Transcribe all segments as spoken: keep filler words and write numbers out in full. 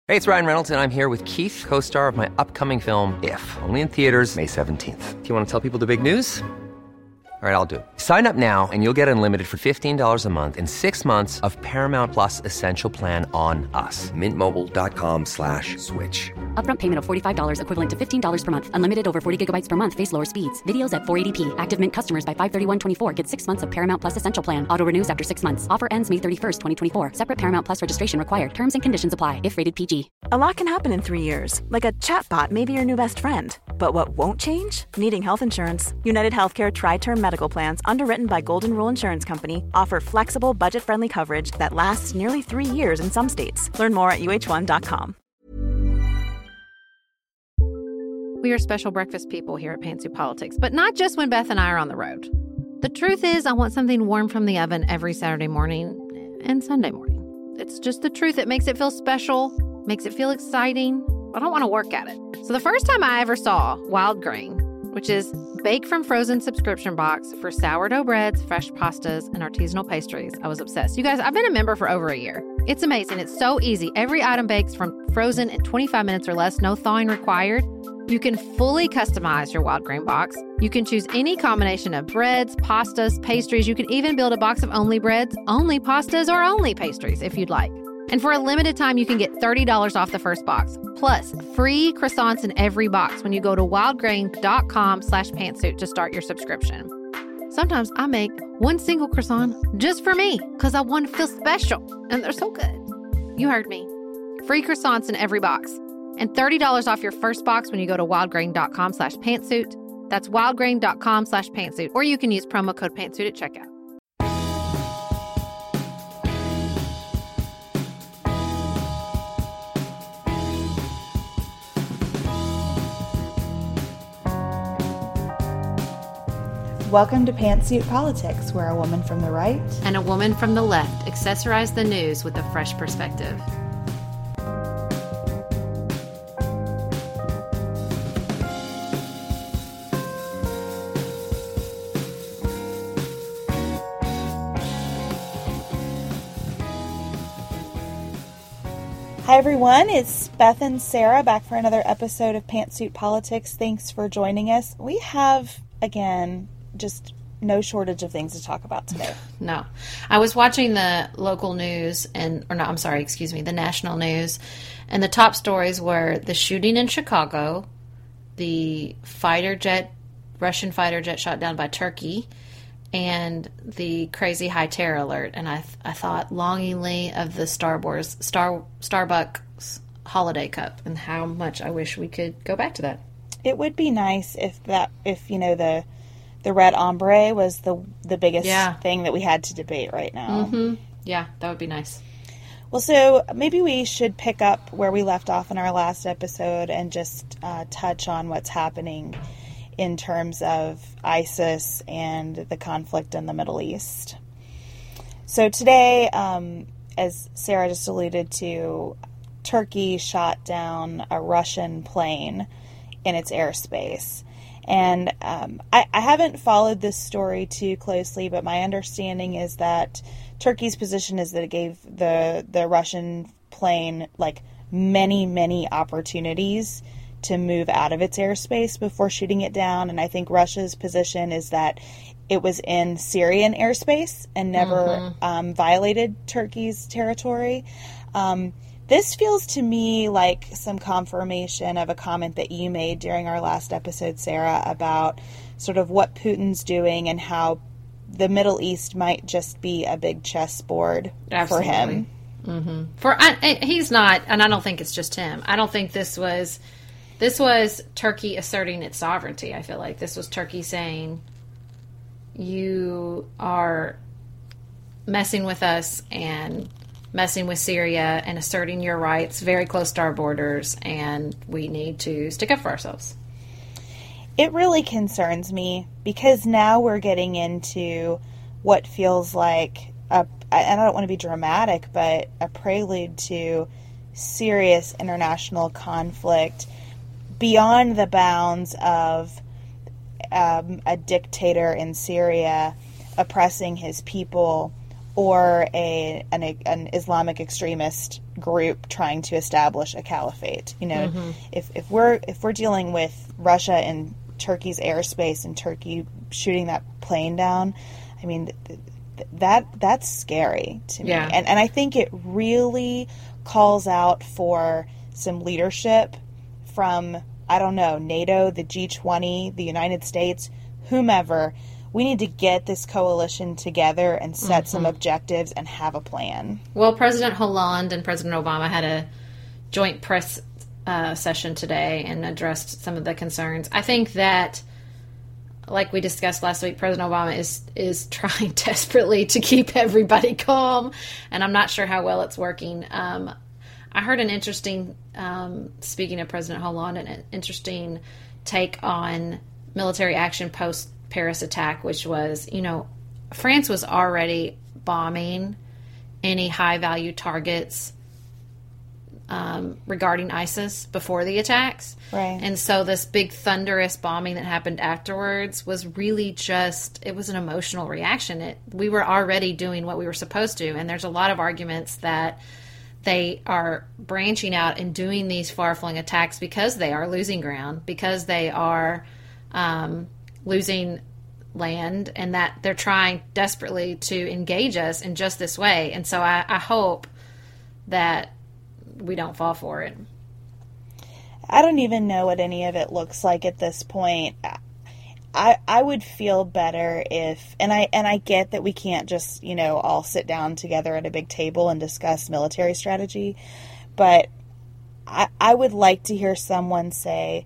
Hey, it's Ryan Reynolds, and I'm here with Keith, co-star of my upcoming film, If, only in theaters May seventeenth. Do you want to tell people the big news? All right, I'll do it. Sign up now and you'll get unlimited for fifteen dollars a month and six months of Paramount Plus Essential Plan on us. Mint Mobile dot com slash switch. Upfront payment of forty-five dollars equivalent to fifteen dollars per month. Unlimited over forty gigabytes per month. Face lower speeds. Videos at four eighty p. Active Mint customers by five thirty-one twenty-four get six months of Paramount Plus Essential Plan. Auto renews after six months. Offer ends May thirty-first, twenty twenty-four. Separate Paramount Plus registration required. Terms and conditions apply if rated P G. A lot can happen in three years. Like a chatbot may be your new best friend. But what won't change? Needing health insurance. United Healthcare Tri-Term Medical Plans, underwritten by Golden Rule Insurance Company, offer flexible, budget-friendly coverage that lasts nearly three years in some states. Learn more at U H one dot com. We are special breakfast people here at Pantsuit Politics, but not just when Beth and I are on the road. The truth is, I want something warm from the oven every Saturday morning and Sunday morning. It's just the truth. It makes it feel special, makes it feel exciting. I don't want to work at it. So the first time I ever saw Wild Grain, which is bake from frozen subscription box for sourdough breads, fresh pastas, and artisanal pastries, I was obsessed. You guys, I've been a member for over a year. It's amazing. It's so easy. Every item bakes from frozen in twenty-five minutes or less, no thawing required. You can fully customize your Wild Grain box. You can choose any combination of breads, pastas, pastries. You can even build a box of only breads, only pastas, or only pastries if you'd like. And for a limited time, you can get thirty dollars off the first box, plus free croissants in every box when you go to wildgrain.com slash pantsuit to start your subscription. Sometimes I make one single croissant just for me because I want to feel special, and they're so good. You heard me. Free croissants in every box, and thirty dollars off your first box when you go to wildgrain.com slash pantsuit. That's wildgrain.com slash pantsuit, or you can use promo code pantsuit at checkout. Welcome to Pantsuit Politics, where a woman from the right and a woman from the left accessorize the news with a fresh perspective. Hi everyone, it's Beth and Sarah back for another episode of Pantsuit Politics. Thanks for joining us. We have, again, just no shortage of things to talk about today. No. I was watching the local news, and or no, I'm sorry, excuse me, the national news, and the top stories were the shooting in Chicago, the fighter jet, Russian fighter jet shot down by Turkey, and the crazy high terror alert. And I I thought longingly of the Star Wars, Star Starbucks holiday cup and how much I wish we could go back to that. It would be nice if that, if, you know, the the red ombre was the the biggest yeah. thing that we had to debate right now. Mm-hmm. Yeah, that would be nice. Well, so maybe we should pick up where we left off in our last episode and just uh, touch on what's happening in terms of ISIS and the conflict in the Middle East. So today, um, as Sarah just alluded to, Turkey shot down a Russian plane in its airspace. And um, I, I haven't followed this story too closely, but my understanding is that Turkey's position is that it gave the the Russian plane like many, many opportunities to move out of its airspace before shooting it down. And I think Russia's position is that it was in Syrian airspace and never mm-hmm. um, violated Turkey's territory. Um, this feels to me like some confirmation of a comment that you made during our last episode, Sarah, about sort of what Putin's doing and how the Middle East might just be a big chessboard Absolutely. for him. Mm-hmm. For I, he's not, and I don't think it's just him. I don't think this was this was Turkey asserting its sovereignty. I feel like this was Turkey saying, "You are messing with us and messing with Syria and asserting your rights very close to our borders, and we need to stick up for ourselves." It really concerns me because now we're getting into what feels like a, and I don't want to be dramatic, but a prelude to serious international conflict beyond the bounds of um, a dictator in Syria oppressing his people or a an, an Islamic extremist group trying to establish a caliphate. You know, Mm-hmm. if if we're if we're dealing with Russia and Turkey's airspace and Turkey shooting that plane down, I mean, th- th- that that's scary to me. Yeah. And and I think it really calls out for some leadership from, I don't know, NATO, the G twenty, the United States, whomever. We need to get this coalition together and set some objectives and have a plan. Well, President Hollande and President Obama had a joint press uh, session today and addressed some of the concerns. I think that, like we discussed last week, President Obama is is trying desperately to keep everybody calm, and I'm not sure how well it's working. Um, I heard an interesting, um, speaking of President Hollande, an interesting take on military action post Paris attack, which was, you know, France was already bombing any high value targets um, regarding ISIS before the attacks. Right. And so this big thunderous bombing that happened afterwards was really just, it was an emotional reaction. It, we were already doing what we were supposed to. And there's a lot of arguments that they are branching out and doing these far-flung attacks because they are losing ground, because they are um, losing land, and that they're trying desperately to engage us in just this way. And so I, I hope that we don't fall for it. I don't even know what any of it looks like at this point. I I would feel better if, and I and I get that we can't just, you know, all sit down together at a big table and discuss military strategy, but I I would like to hear someone say,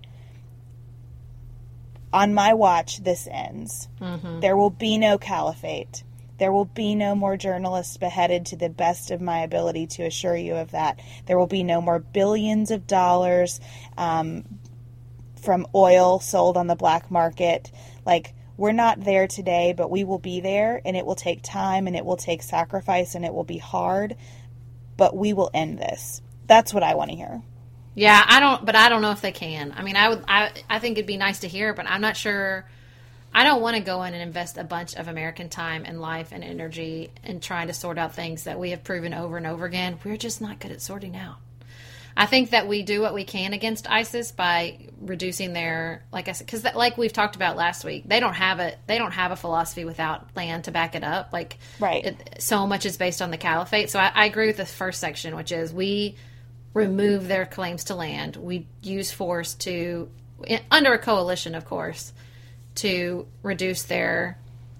on my watch, this ends. Mm-hmm. There will be no caliphate. There will be no more journalists beheaded, to the best of my ability to assure you of that. There will be no more billions of dollars um, from oil sold on the black market. Like, we're not there today, but we will be there, and it will take time, and it will take sacrifice, and it will be hard, but we will end this. That's what I want to hear. Yeah, I don't, but I don't know if they can. I mean, I would, I, I think it'd be nice to hear, but I'm not sure. I don't want to go in and invest a bunch of American time and life and energy in trying to sort out things that we have proven over and over again. We're just not good at sorting out. I think that we do what we can against ISIS by reducing their, like I said, because like we've talked about last week, they don't have a they don't have a philosophy without land to back it up. Like, right. It, so much is based on the caliphate. So I, I agree with the first section, which is we remove their claims to land. We use force to, under a coalition, of course, to reduce their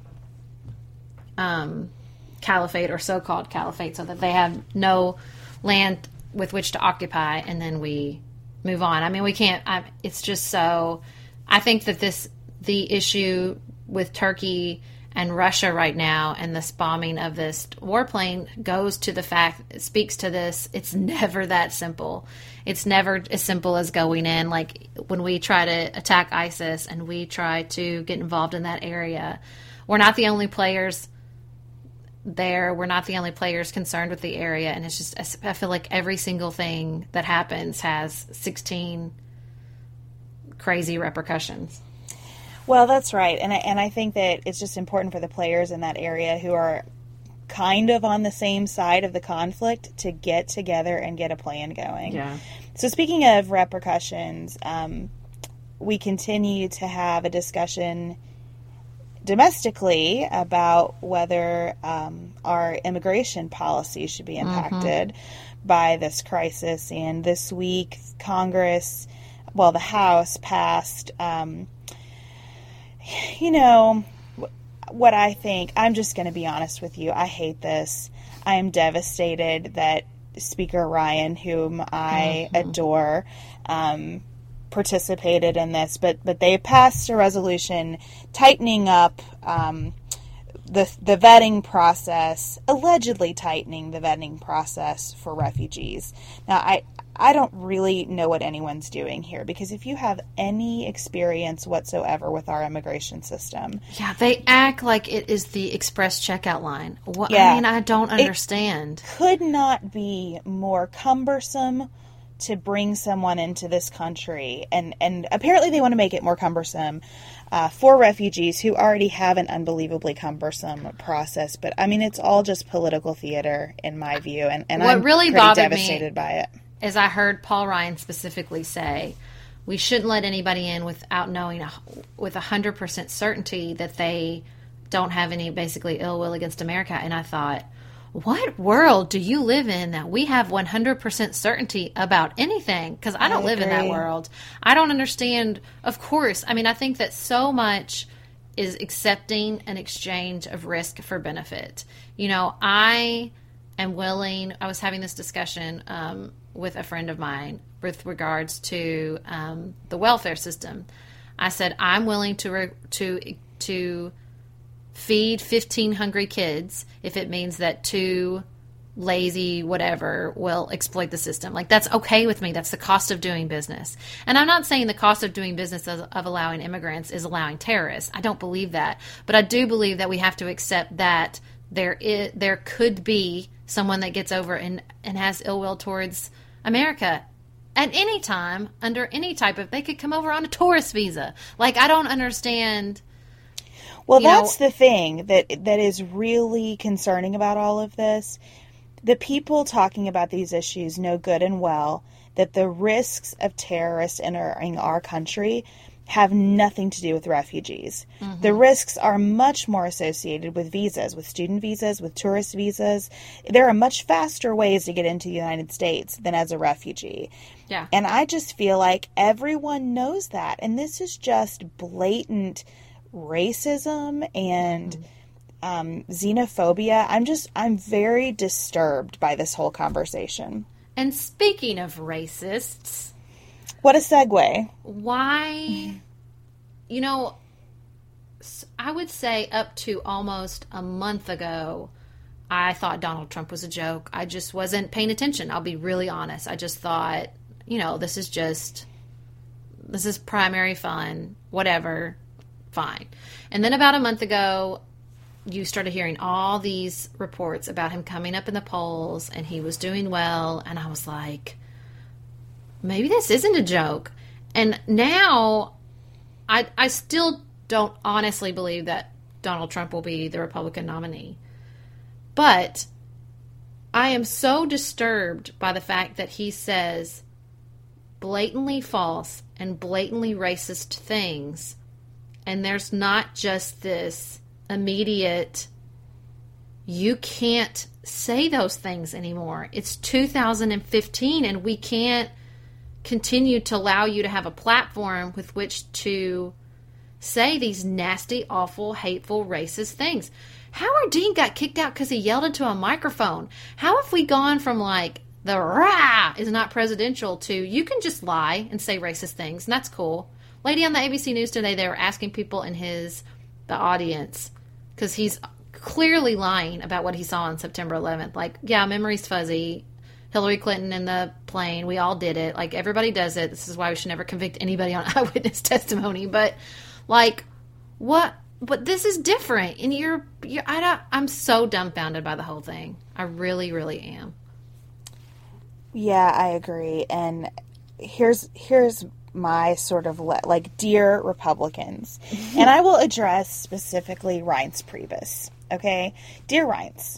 um, caliphate or so-called caliphate, so that they have no land with which to occupy, and then we move on. I mean, we can't, I, it's just so, I think that this, the issue with Turkey and Russia right now and this bombing of this warplane goes to the fact, it speaks to this, it's never that simple. It's never as simple as going in. Like, when we try to attack ISIS and we try to get involved in that area, we're not the only players there. We're not the only players concerned with the area. And it's just, I feel like every single thing that happens has sixteen crazy repercussions. Well, that's right. And I, and I think that it's just important for the players in that area who are kind of on the same side of the conflict to get together and get a plan going. Yeah. So speaking of repercussions, um, we continue to have a discussion domestically about whether um, our immigration policy should be impacted mm-hmm. by this crisis. And this week, Congress, well, the House passed, um, you know, what I think, I'm just going to be honest with you, I hate this. I am devastated that Speaker Ryan, whom I mm-hmm. adore, um, participated in this, but but they passed a resolution tightening up um, the the vetting process, allegedly tightening the vetting process for refugees. Now, I I don't really know what anyone's doing here, because if you have any experience whatsoever with our immigration system, yeah, they act like it is the express checkout line. What, yeah, I mean, I don't understand. It could not be more cumbersome, to bring someone into this country, and, and apparently they want to make it more cumbersome uh, for refugees who already have an unbelievably cumbersome process. But I mean, it's all just political theater in my view, and, and what I'm really pretty bothered devastated me by it. Is I heard Paul Ryan specifically say, we shouldn't let anybody in without knowing a, with one hundred percent certainty that they don't have any basically ill will against America. And I thought, what world do you live in that we have one hundred percent certainty about anything? Because I don't I live in that world. I don't understand. Of course. I mean, I think that so much is accepting an exchange of risk for benefit. You know, I am willing, I was having this discussion um, with a friend of mine with regards to um, the welfare system. I said, I'm willing to re- to to feed fifteen hungry kids if it means that two lazy whatever will exploit the system. Like, that's okay with me. That's the cost of doing business. And I'm not saying the cost of doing business of, of allowing immigrants is allowing terrorists. I don't believe that. But I do believe that we have to accept that there is, there could be someone that gets over and, and has ill will towards America at any time, under any type of, they could come over on a tourist visa. Like, I don't understand. Well, you that's know, the thing that that is really concerning about all of this. The people talking about these issues know good and well that the risks of terrorists entering our country have nothing to do with refugees. Mm-hmm. The risks are much more associated with visas, with student visas, with tourist visas. There are much faster ways to get into the United States than as a refugee. Yeah. And I just feel like everyone knows that. And this is just blatant racism and mm-hmm. um, xenophobia. I'm just, I'm very disturbed by this whole conversation. And speaking of racists, what a segue. Why, you know, I would say up to almost a month ago, I thought Donald Trump was a joke. I just wasn't paying attention. I'll be really honest. I just thought, you know, this is just, this is primary fun, whatever, fine. And then about a month ago, you started hearing all these reports about him coming up in the polls and he was doing well. And I was like, maybe this isn't a joke. And now I I still don't honestly believe that Donald Trump will be the Republican nominee. But I am so disturbed by the fact that he says blatantly false and blatantly racist things. And there's not just this immediate, you can't say those things anymore. It's two thousand fifteen and we can't continue to allow you to have a platform with which to say these nasty, awful, hateful, racist things. Howard Dean got kicked out because he yelled into a microphone. How have we gone from like the rah is not presidential to you can just lie and say racist things, and that's cool. Lady on the A B C News today, they were asking people in his the audience because he's clearly lying about what he saw on September eleventh. Like, yeah, memory's fuzzy. Hillary Clinton in the plane, we all did it. Like, everybody does it. This is why we should never convict anybody on eyewitness testimony. But, like, what? But this is different. And you're, you're I don't, I'm so dumbfounded by the whole thing. I really, really am. Yeah, I agree. And here's here's my sort of, le- like, dear Republicans. And I will address specifically Reince Priebus. Okay? Dear Reince.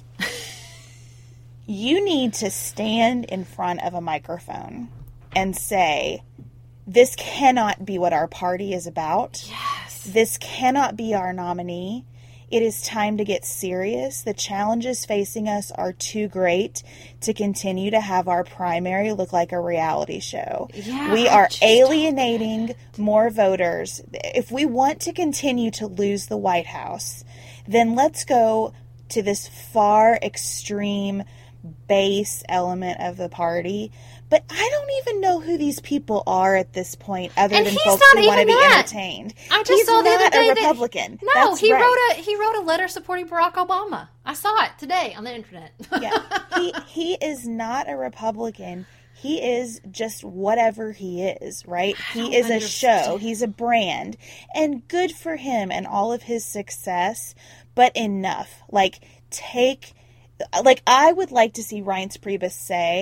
You need to stand in front of a microphone and say, this cannot be what our party is about. Yes. This cannot be our nominee. It is time to get serious. The challenges facing us are too great to continue to have our primary look like a reality show. Yeah, we are alienating more voters. If we want to continue to lose the White House, then let's go to this far extreme base element of the party. But I don't even know who these people are at this point, other and than he's folks not who want to be that. entertained. I just he's saw the not other day a Republican. That, no, That's he right. wrote a he wrote a letter supporting Barack Obama. I saw it today on the internet. Yeah, he he is not a Republican. He is just whatever he is, right? He is a show. He's a brand, and good for him and all of his success. But enough. Like, take. Like, I would like to see Reince Priebus say,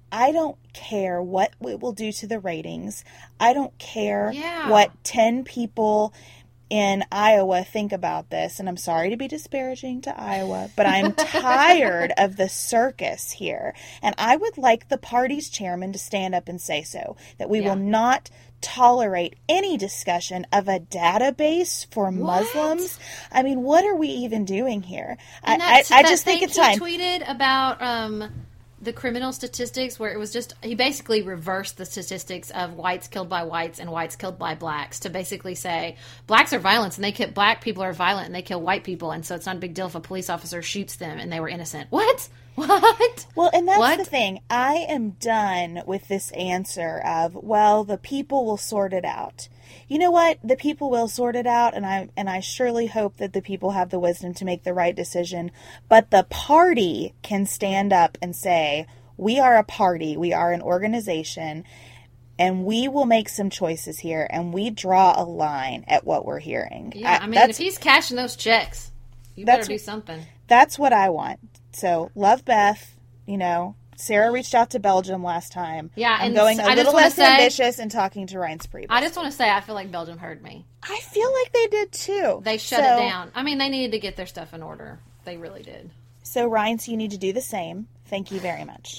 I don't care what it will do to the ratings. I don't care yeah. what ten people in Iowa think about this. And I'm sorry to be disparaging to Iowa, but I'm tired of the circus here. And I would like the party's chairman to stand up and say so, that we yeah. will not tolerate any discussion of a database for what? Muslims. I mean, what are we even doing here? And I, that, I, I that just think thing it's time. He tweeted about um, the criminal statistics where it was just, he basically reversed the statistics of whites killed by whites and whites killed by blacks to basically say blacks are violent and they kill, black people are violent and they kill white people. And so it's not a big deal if a police officer shoots them and they were innocent. What? What? Well, and that's what? the thing. I am done with this answer of, well, the people will sort it out. You know what? The people will sort it out, and I and I surely hope that the people have the wisdom to make the right decision. But the party can stand up and say, we are a party, we are an organization, and we will make some choices here, and we draw a line at what we're hearing. Yeah, I, I mean, if he's cashing those checks, you better do something. That's what I want. So, love Beth, you know, Sarah reached out to Belgium last time. Yeah, I'm and going a I little just less say, ambitious and talking to Reince Priebus. I just want to say I feel like Belgium heard me. I feel like they did too. They shut so, it down. I mean, they needed to get their stuff in order. They really did. So, Reince, you need to do the same. Thank you very much.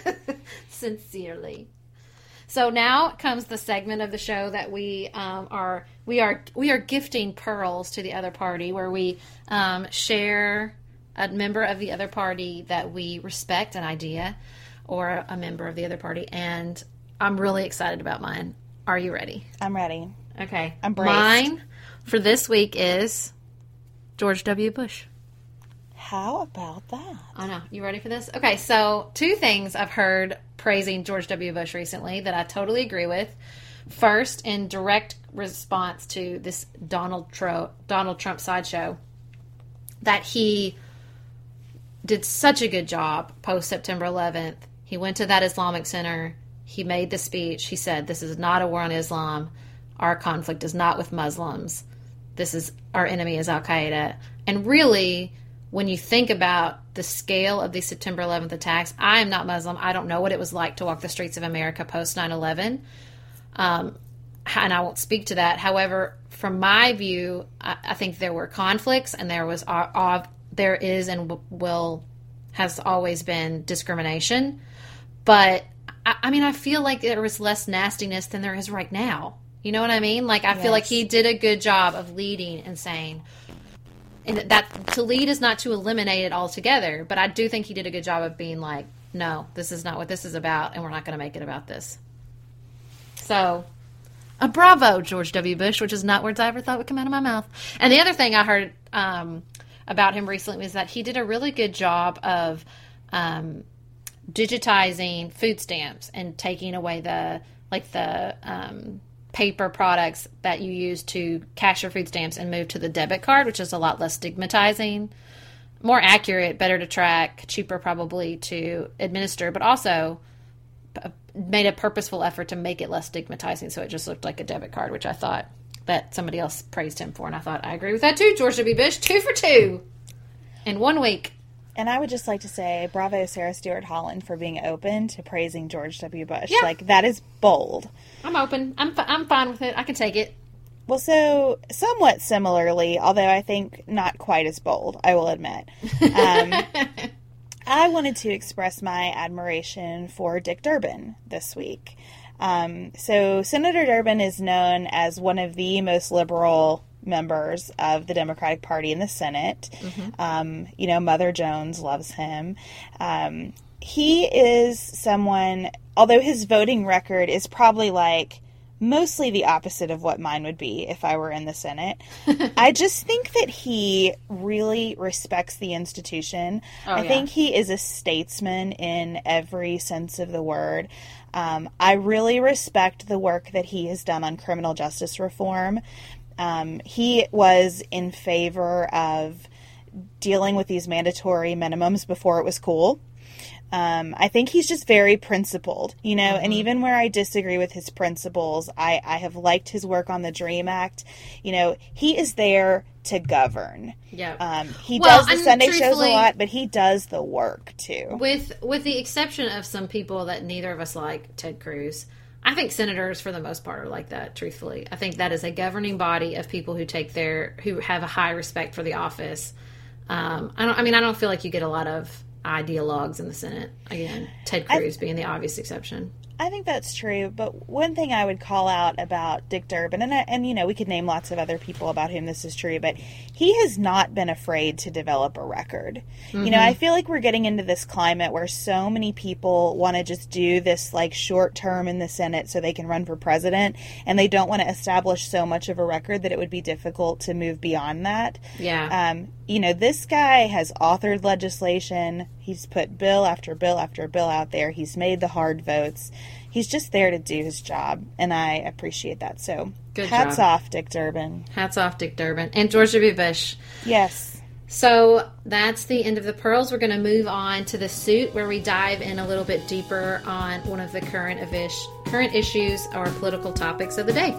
Sincerely. So now comes the segment of the show that we um, are we are we are gifting pearls to the other party, where we um, share a member of the other party that we respect, an idea, or a member of the other party. And I'm really excited about mine. Are you ready? I'm ready. Okay. I'm braced. Mine for this week is George W. Bush. How about that? I know. You ready for this? Okay, so two things I've heard praising George W. Bush recently that I totally agree with. First, in direct response to this Donald Trump, Donald Trump sideshow, that he did such a good job post-September eleventh. He went to that Islamic center. He made the speech. He said, this is not a war on Islam. Our conflict is not with Muslims. This is, our enemy is Al-Qaeda. And really, when you think about the scale of these September eleventh attacks, I am not Muslim. I don't know what it was like to walk the streets of America post nine eleven. Um, and I won't speak to that. However, from my view, I, I think there were conflicts, and there was uh, uh, there is and w- will has always been discrimination. But I, I mean, I feel like there was less nastiness than there is right now. You know what I mean? Like, I yes. feel like he did a good job of leading and saying, and that to lead is not to eliminate it altogether, but I do think he did a good job of being like, no, this is not what this is about, and we're not going to make it about this. So, a bravo, George W. Bush, which is not words I ever thought would come out of my mouth. And the other thing I heard um, about him recently was that he did a really good job of um, digitizing food stamps and taking away the, like the um, paper products that you use to cash your food stamps and move to the debit card, which is a lot less stigmatizing, more accurate, better to track, cheaper probably to administer, but also made a purposeful effort to make it less stigmatizing, so it just looked like a debit card, which I thought that somebody else praised him for, and I thought, I agree with that too, George W. Bush. Two for two in one week. And I would just like to say, bravo, Sarah Stewart Holland, for being open to praising George W. Bush. Yeah. Like, that is bold. I'm open. I'm fi- I'm fine with it. I can take it. Well, so, somewhat similarly, although I think not quite as bold, I will admit. Um, I wanted to express my admiration for Dick Durbin this week. Um, so, Senator Durbin is known as one of the most liberal members of the Democratic Party in the Senate. Mm-hmm. Um, you know, Mother Jones loves him. Um, he is someone, although his voting record is probably like mostly the opposite of what mine would be if I were in the Senate, I just think that he really respects the institution. Oh, I yeah. think he is a statesman in every sense of the word. Um, I really respect the work that he has done on criminal justice reform. Um, he was in favor of dealing with these mandatory minimums before it was cool. Um, I think he's just very principled, you know, mm-hmm. and even where I disagree with his principles, I, I have liked his work on the DREAM Act. You know, he is there to govern. Yeah. Um, he well, does the Sunday shows a lot, but he does the work too. With with the exception of some people that neither of us like, Ted Cruz, I think senators for the most part are like that, truthfully. I think that is a governing body of people who take their, who have a high respect for the office. Um, I don't, I mean, I don't feel like you get a lot of ideologues in the Senate. Again, Ted Cruz I, being the obvious exception. I think that's true, but one thing I would call out about Dick Durbin, and, and you know, we could name lots of other people about whom this is true, but he has not been afraid to develop a record. Mm-hmm. You know, I feel like we're getting into this climate where so many people want to just do this, like, short term in the Senate so they can run for president, and they don't want to establish so much of a record that it would be difficult to move beyond that. Yeah. Um, you know, this guy has authored legislation. He's put bill after bill after bill out there. He's made the hard votes. He's just there to do his job, and I appreciate that. So, Good hats job. off, Dick Durbin. Hats off, Dick Durbin. And George W. Bush. Yes. So, that's the end of the pearls. We're going to move on to the suit, where we dive in a little bit deeper on one of the current, avish, current issues or political topics of the day.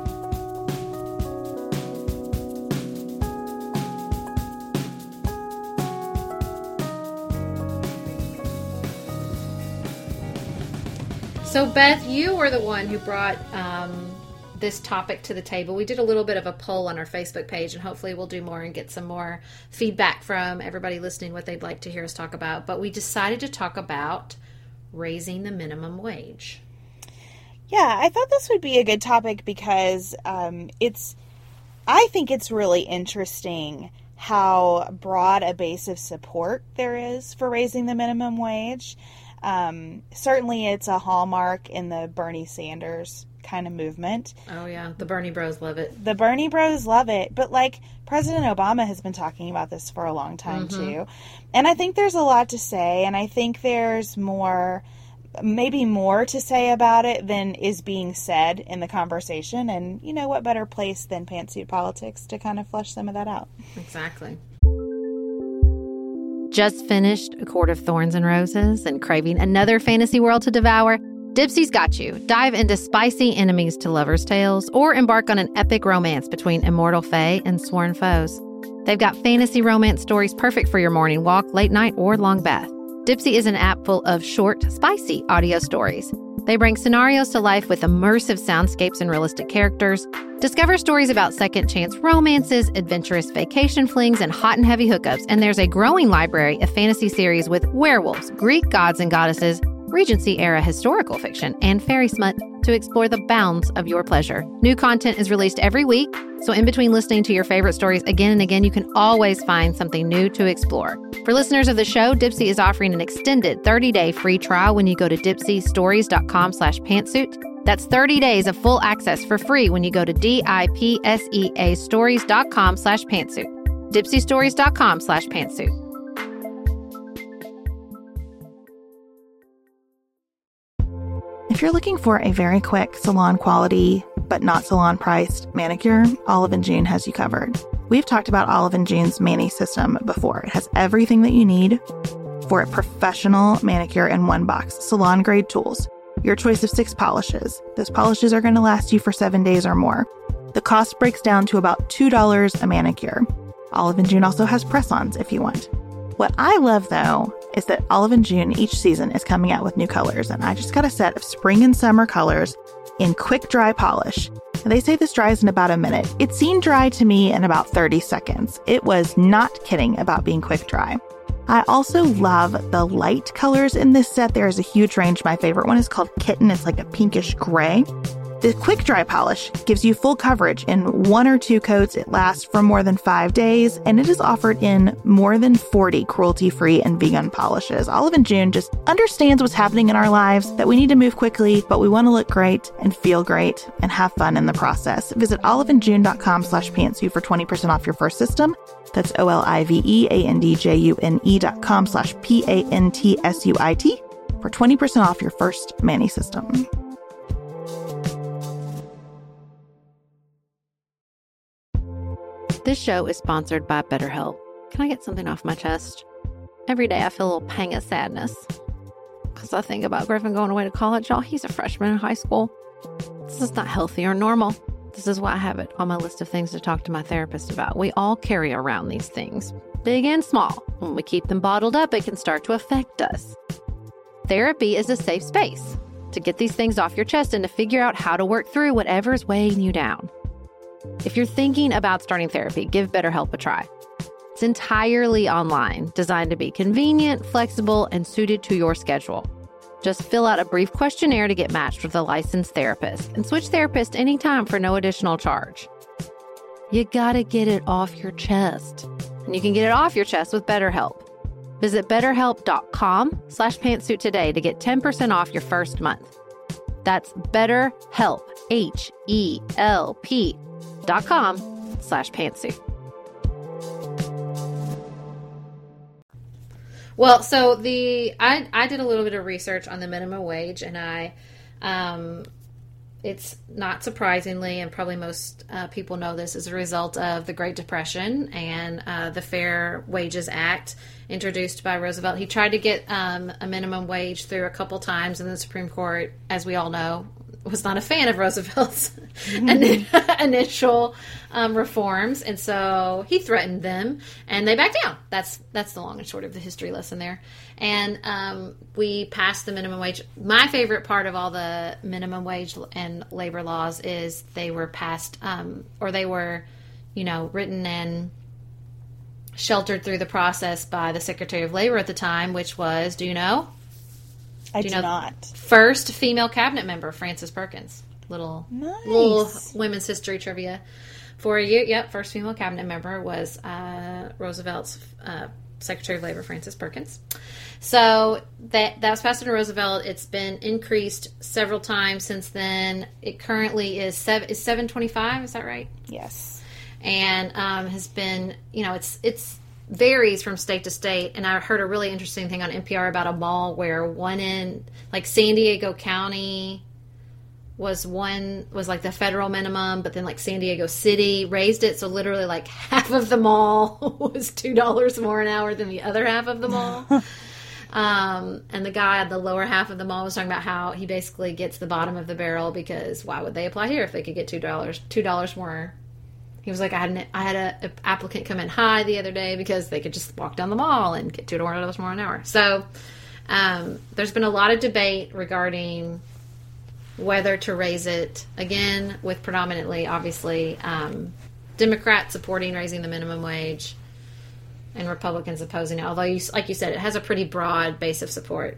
So, Beth, you were the one who brought um, this topic to the table. We did a little bit of a poll on our Facebook page, and hopefully we'll do more and get some more feedback from everybody listening, what they'd like to hear us talk about. But we decided to talk about raising the minimum wage. Yeah, I thought this would be a good topic because um, it's, I think it's really interesting how broad a base of support there is for raising the minimum wage. Um, certainly it's a hallmark in the Bernie Sanders kind of movement. Oh yeah, the Bernie bros love it. The Bernie bros love it, but like President Obama has been talking about this for a long time mm-hmm. too. And I think there's a lot to say, and I think there's more, maybe more to say about it than is being said in the conversation. And you know, what better place than Pantsuit Politics to kind of flesh some of that out. Exactly. Just finished A Court of Thorns and Roses and craving another fantasy world to devour? Dipsy's got you. Dive into spicy enemies to lovers' tales or embark on an epic romance between immortal fae and sworn foes. They've got fantasy romance stories perfect for your morning walk, late night, or long bath. Dipsy is an app full of short, spicy audio stories. They bring scenarios to life with immersive soundscapes and realistic characters. Discover stories about second chance romances, adventurous vacation flings, and hot and heavy hookups. And there's a growing library of fantasy series with werewolves, Greek gods and goddesses, Regency-era historical fiction, and fairy smut to explore the bounds of your pleasure. New content is released every week, so in between listening to your favorite stories again and again, you can always find something new to explore. For listeners of the show, Dipsy is offering an extended thirty-day free trial when you go to dipsystories.com slash pantsuit. That's thirty days of full access for free when you go to D-I-P-S-E-A stories.com slash pantsuit. dipsystories.com slash pantsuit. If you're looking for a very quick salon quality, but not salon priced manicure, Olive and June has you covered. We've talked about Olive and June's Mani system before. It has everything that you need for a professional manicure in one box. Salon grade tools, your choice of six polishes. Those polishes are going to last you for seven days or more. The cost breaks down to about two dollars a manicure. Olive and June also has press-ons if you want. What I love, though, is that Olive and June each season is coming out with new colors, and I just got a set of spring and summer colors in quick dry polish. And they say this dries in about a minute. It seemed dry to me in about thirty seconds. It was not kidding about being quick dry. I also love the light colors in this set. There is a huge range. My favorite one is called Kitten. It's like a pinkish gray. The quick dry polish gives you full coverage in one or two coats. It lasts for more than five days, and it is offered in more than forty cruelty-free and vegan polishes. Olive and June just understands what's happening in our lives, that we need to move quickly, but we want to look great and feel great and have fun in the process. Visit oliveandjune.com slash pantsuit for twenty percent off your first system. That's O-L-I-V-E-A-N-D-J-U-N-E dot com slash P-A-N-T-S-U-I-T for twenty percent off your first Mani system. This show is sponsored by BetterHelp. Can I get something off my chest? Every day I feel a little pang of sadness. because I think about Griffin going away to college. Y'all, he's a freshman in high school. This is not healthy or normal. This is why I have it on my list of things to talk to my therapist about. We all carry around these things, big and small. When we keep them bottled up, it can start to affect us. Therapy is a safe space to get these things off your chest and to figure out how to work through whatever's weighing you down. If you're thinking about starting therapy, give BetterHelp a try. It's entirely online, designed to be convenient, flexible, and suited to your schedule. Just fill out a brief questionnaire to get matched with a licensed therapist and switch therapists anytime for no additional charge. You gotta get it off your chest. And you can get it off your chest with BetterHelp. Visit betterhelp.com slash pantsuit today to get ten percent off your first month. That's BetterHelp, H E L P dot com slash pantsuit. Well, so the I, I did a little bit of research on the minimum wage, and I, um, it's not surprisingly, and probably most uh, people know this, as a result of the Great Depression and uh, the Fair Wages Act introduced by Roosevelt. He tried to get um, a minimum wage through a couple times, and the Supreme Court, as we all know, was not a fan of Roosevelt's initial um, reforms, and so he threatened them, and they backed down. That's that's the long and short of the history lesson there. And um, we passed the minimum wage. My favorite part of all the minimum wage and labor laws is they were passed, um, or they were, you know, written and sheltered through the process by the Secretary of Labor at the time, which was, do you know? I do, do you know, not. First female cabinet member, Frances Perkins. Little, nice. little women's history trivia for you. Yep, first female cabinet member was uh, Roosevelt's uh, Secretary of Labor, Frances Perkins. So that that was passed under Roosevelt. It's been increased several times since then. It currently is seven is seven twenty five. Is that right? Yes. And um, has been, you know, it's it's. varies from state to state, and I heard a really interesting thing on N P R about a mall where one in, like, San Diego County was one, was like the federal minimum, but then, like, San Diego City raised it, so literally, like, half of the mall was two dollars more an hour than the other half of the mall. um, and the guy at the lower half of the mall was talking about how he basically gets the bottom of the barrel, because why would they apply here if they could get two dollars, two dollars more? He was like, I had an I had a, a applicant come in high the other day because they could just walk down the mall and get two dollars more an hour. So um, there's been a lot of debate regarding whether to raise it, again, with predominantly, obviously, um, Democrats supporting raising the minimum wage and Republicans opposing it. Although, you, like you said, it has a pretty broad base of support.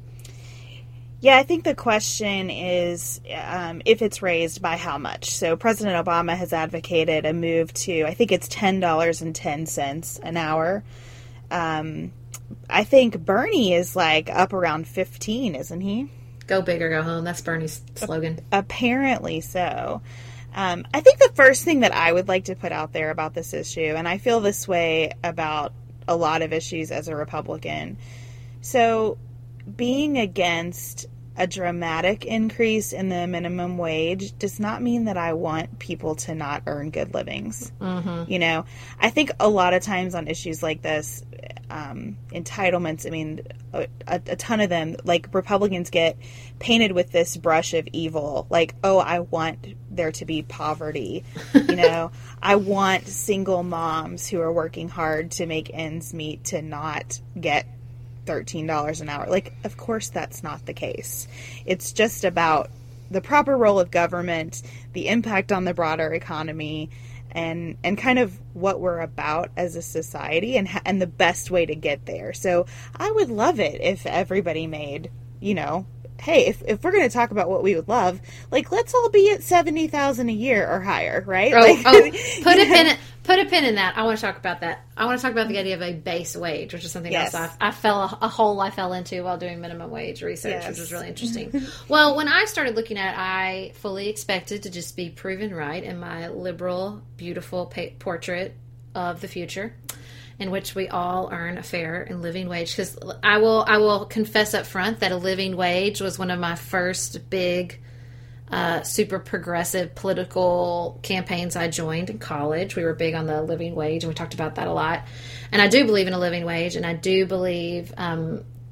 Yeah, I think the question is um, if it's raised, by how much. So President Obama has advocated a move to, I think it's ten dollars and ten cents an hour. Um, I think Bernie is like up around fifteen, isn't he? Go big or go home. That's Bernie's slogan. Apparently so. Um, I think the first thing that I would like to put out there about this issue, and I feel this way about a lot of issues as a Republican. So being against a dramatic increase in the minimum wage does not mean that I want people to not earn good livings. Mm-hmm. You know, I think a lot of times on issues like this, um, entitlements, I mean, a, a ton of them, like, Republicans get painted with this brush of evil. Like, oh, I want there to be poverty. You know, I want single moms who are working hard to make ends meet to not get thirteen dollars an hour. Like, of course that's not the case. It's just about the proper role of government, the impact on the broader economy, and and kind of what we're about as a society, and and the best way to get there. So I would love it if everybody made, you know, hey, if, if we're going to talk about what we would love, like, let's all be at seventy thousand a year or higher, right? Oh, like, oh put a pin in, put a pin in that. I want to talk about that. I want to talk about the idea of a base wage, which is something yes. else I, I fell a, a hole I fell into while doing minimum wage research, yes. which was really interesting. Well, when I started looking at it, I fully expected to just be proven right in my liberal, beautiful pa- portrait of the future, in which we all earn a fair and living wage. Because I will, I will confess up front that a living wage was one of my first big, uh, super progressive political campaigns I joined in college. We were big on the living wage, and we talked about that a lot. And I do believe in a living wage, and I do believe um,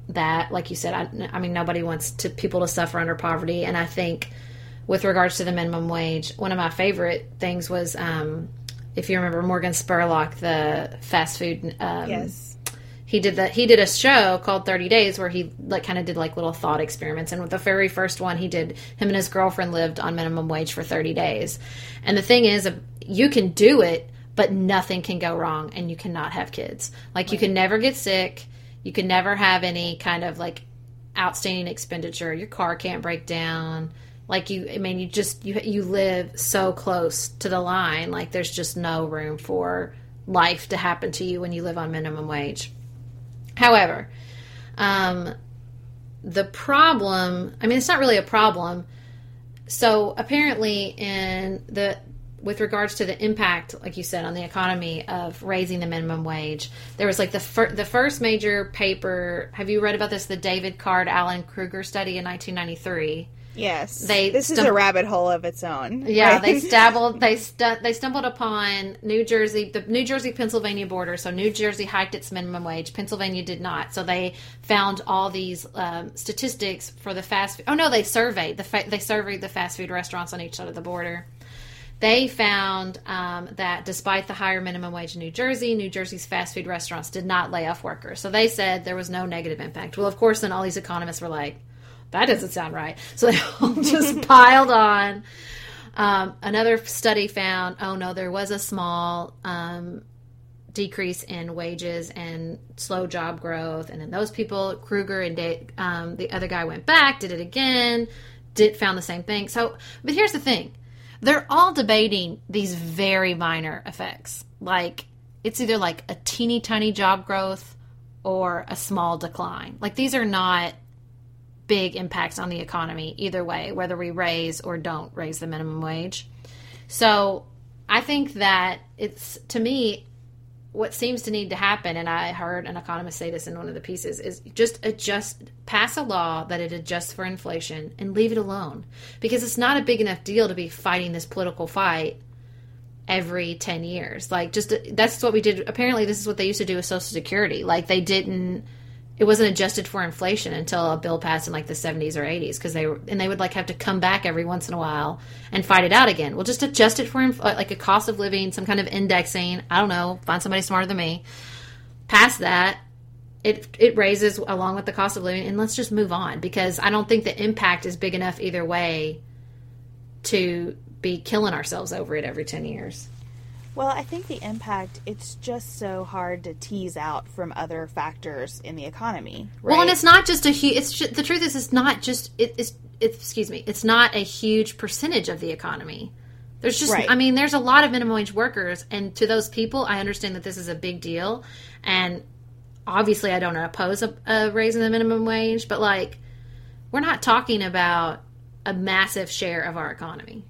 that, like you said, I, I mean, nobody wants to people to suffer under poverty. And I think with regards to the minimum wage, one of my favorite things was, um, if you remember Morgan Spurlock, the fast food, um, yes, he did that. He did a show called thirty days where he like kind of did like little thought experiments. And with the very first one he did, him and his girlfriend lived on minimum wage for thirty days. And the thing is, you can do it, but nothing can go wrong, and you cannot have kids. Like, you can never get sick. You can never have any kind of, like, outstanding expenditure. Your car can't break down. Like, you, I mean, you just, you you live so close to the line. Like, there's just no room for life to happen to you when you live on minimum wage. However, um, the problem, I mean, it's not really a problem. So, apparently, in the... with regards to the impact, like you said, on the economy of raising the minimum wage, there was like the fir- the first major paper. Have you read about this? The David Card Allen Kruger study in nineteen ninety-three. Yes, they this stum- is a rabbit hole of its own. Yeah, right? they stumbled. They stu- they stumbled upon New Jersey, the New Jersey Pennsylvania border. So New Jersey hiked its minimum wage. Pennsylvania did not. So they found all these um, statistics for the fast. Oh no, they surveyed the fa- they surveyed the fast food restaurants on each side of the border. They found um, that despite the higher minimum wage in New Jersey, New Jersey's fast food restaurants did not lay off workers. So they said there was no negative impact. Well, of course, then all these economists were like, that doesn't sound right. So they all just piled on. Um, another study found, oh no, there was a small um, decrease in wages and slow job growth. And then those people, Kruger and Dave, um, the other guy went back, did it again, did found the same thing. So, but here's the thing. They're all debating these very minor effects. Like, it's either like a teeny tiny job growth or a small decline. Like, these are not big impacts on the economy either way, whether we raise or don't raise the minimum wage. So I think that it's, to me, what seems to need to happen, and I heard an economist say this in one of the pieces, is just adjust, pass a law that it adjusts for inflation and leave it alone. Because it's not a big enough deal to be fighting this political fight every ten years. Like, just, that's what we did. Apparently, this is what they used to do with Social Security. Like, they didn't, it wasn't adjusted for inflation until a bill passed in like the seventies or eighties, because they were, and they would like have to come back every once in a while and fight it out again. Well, just adjust it for inf- like a cost of living, some kind of indexing. I don't know. Find somebody smarter than me. Pass that. It it raises along with the cost of living, and let's just move on, because I don't think the impact is big enough either way to be killing ourselves over it every ten years. Well, I think the impact, it's just so hard to tease out from other factors in the economy. Right? Well, and it's not just a huge, it's just, the truth is it's not just, it, it's, it, excuse me, it's not a huge percentage of the economy. There's just, right. I mean, there's a lot of minimum wage workers, and to those people, I understand that this is a big deal, and obviously I don't oppose a, a raise in the minimum wage, but like, we're not talking about a massive share of our economy.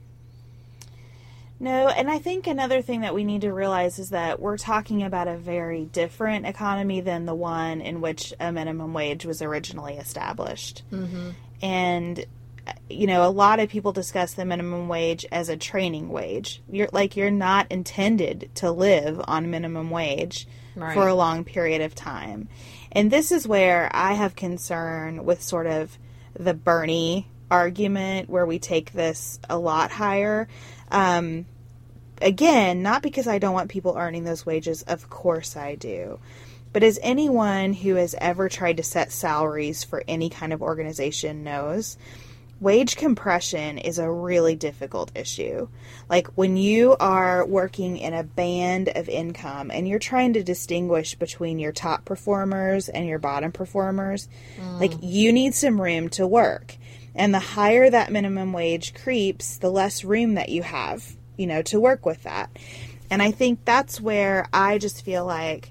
No, and I think another thing that we need to realize is that we're talking about a very different economy than the one in which a minimum wage was originally established. Mm-hmm. And, you know, a lot of people discuss the minimum wage as a training wage. You're like, you're not intended to live on minimum wage right. for a long period of time. And this is where I have concern with sort of the Bernie argument, where we take this a lot higher. Um, again, not because I don't want people earning those wages. Of course I do. But as anyone who has ever tried to set salaries for any kind of organization knows, wage compression is a really difficult issue. Like, when you are working in a band of income and you're trying to distinguish between your top performers and your bottom performers, mm. like, you need some room to work. And the higher that minimum wage creeps, the less room that you have, you know, to work with that. And I think that's where I just feel like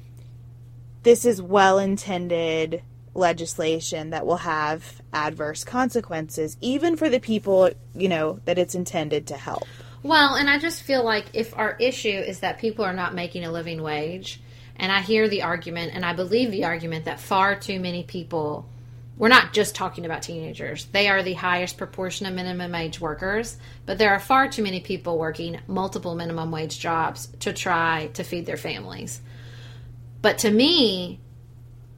this is well-intended legislation that will have adverse consequences, even for the people, you know, that it's intended to help. Well, and I just feel like if our issue is that people are not making a living wage, and I hear the argument, and I believe the argument that far too many people, we're not just talking about teenagers. They are the highest proportion of minimum wage workers, but there are far too many people working multiple minimum wage jobs to try to feed their families. But to me,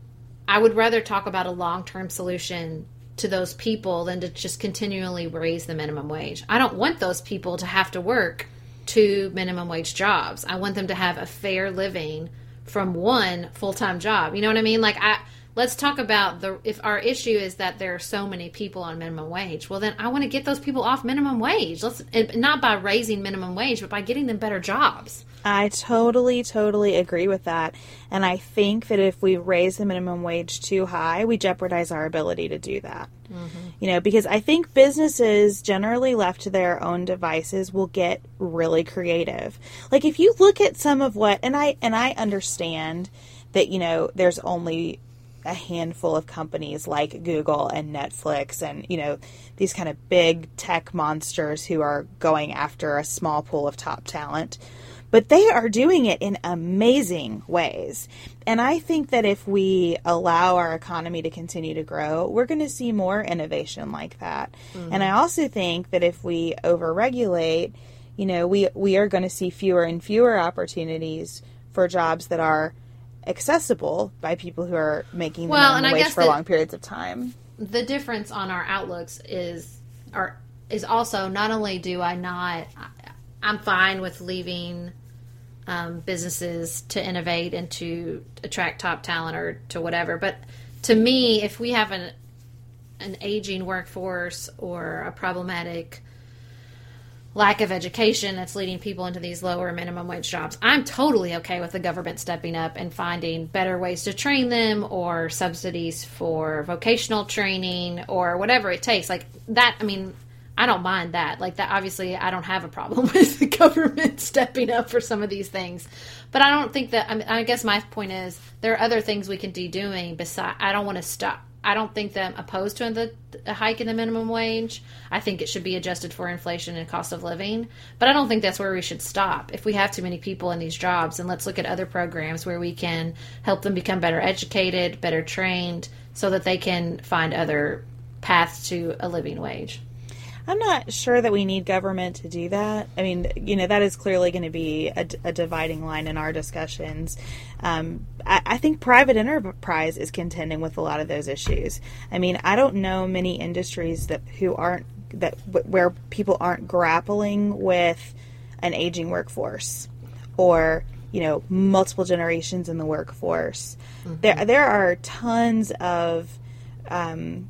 I would rather talk about a long-term solution to those people than to just continually raise the minimum wage. I don't want those people to have to work two minimum wage jobs. I want them to have a fair living from one full-time job. You know what I mean? Like, I let's talk about the if our issue is that there are so many people on minimum wage. Well, then I want to get those people off minimum wage. Let's and not by raising minimum wage, but by getting them better jobs. I totally, totally agree with that. And I think that if we raise the minimum wage too high, we jeopardize our ability to do that. Mm-hmm. You know, because I think businesses generally left to their own devices will get really creative. Like if you look at some of what, and I, and I understand that, you know, there's only a handful of companies like Google and Netflix and, you know, these kind of big tech monsters who are going after a small pool of top talent. But they are doing it in amazing ways. And I think that if we allow our economy to continue to grow, we're going to see more innovation like that. Mm-hmm. And I also think that if we overregulate, you know, we, we are going to see fewer and fewer opportunities for jobs that are accessible by people who are making the well, minimum wage for long periods of time. The difference on our outlooks is are is also not only do I not I'm fine with leaving um, businesses to innovate and to attract top talent or to whatever, but to me, if we have an an aging workforce or a problematic lack of education that's leading people into these lower minimum wage jobs, I'm totally okay with the government stepping up and finding better ways to train them or subsidies for vocational training or whatever it takes. Like that, I mean, I don't mind that. Like that, obviously, I don't have a problem with the government stepping up for some of these things. But I don't think that, I mean, I guess my point is there are other things we can be doing besides, I don't want to stop. I don't think that I'm opposed to the a hike in the minimum wage. I think it should be adjusted for inflation and cost of living. But I don't think that's where we should stop. If we have too many people in these jobs, and let's look at other programs where we can help them become better educated, better trained, so that they can find other paths to a living wage. I'm not sure that we need government to do that. I mean, you know, that is clearly going to be a, a dividing line in our discussions. Um, I, I think private enterprise is contending with a lot of those issues. I mean, I don't know many industries that who aren't that where people aren't grappling with an aging workforce or, you know, multiple generations in the workforce. Mm-hmm. There, there are tons of um,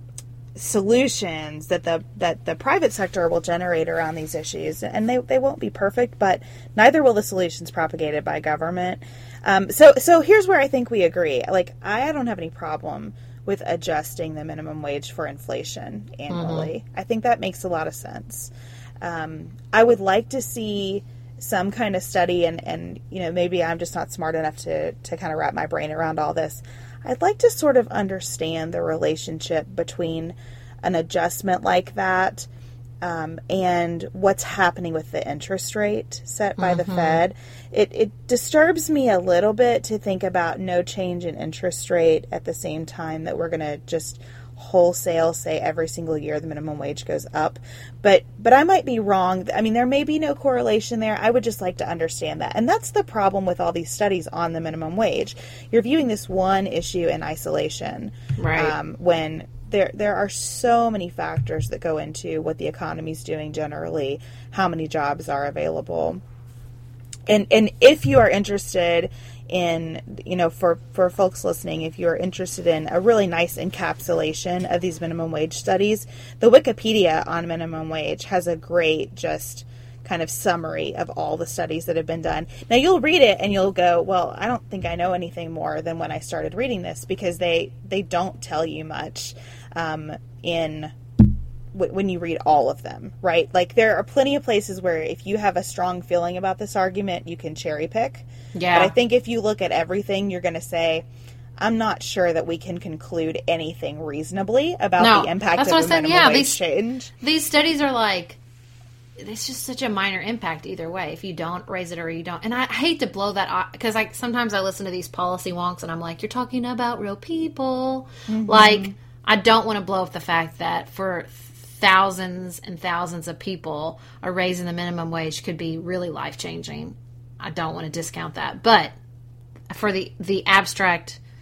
solutions that the that the private sector will generate around these issues, and they, they won't be perfect, but neither will the solutions propagated by government. Um, so so here's where I think we agree. Like, I don't have any problem with adjusting the minimum wage for inflation annually. Mm-hmm. I think that makes a lot of sense. Um, I would like to see some kind of study, and, and you know, maybe I'm just not smart enough to, to kind of wrap my brain around all this. I'd like to sort of understand the relationship between an adjustment like that um, and what's happening with the interest rate set by mm-hmm. the Fed. It, it disturbs me a little bit to think about no change in interest rate at the same time that we're going to just wholesale say every single year the minimum wage goes up. But but I might be wrong. I mean, there may be no correlation there. I would just like to understand that. And that's the problem with all these studies on the minimum wage. You're viewing this one issue in isolation. Right. Um, when there there are so many factors that go into what the economy's doing generally, how many jobs are available. And and if you are interested in, you know, for, for folks listening, if you're interested in a really nice encapsulation of these minimum wage studies, the Wikipedia on minimum wage has a great just kind of summary of all the studies that have been done. Now, you'll read it and you'll go, well, I don't think I know anything more than when I started reading this, because they, they don't tell you much um, in when you read all of them, right? Like, there are plenty of places where if you have a strong feeling about this argument, you can cherry pick. Yeah. But I think if you look at everything, you're going to say, I'm not sure that we can conclude anything reasonably about no, the impact that's of what a I said. minimum Yeah, wage these, change. These studies are like, it's just such a minor impact either way, if you don't raise it or you don't. And I hate to blow that off, because I, sometimes I listen to these policy wonks and I'm like, you're talking about real people. Mm-hmm. Like, I don't want to blow up the fact that for thousands and thousands of people, a raise in the minimum wage could be really life-changing. I don't want to discount that. But for the, the abstract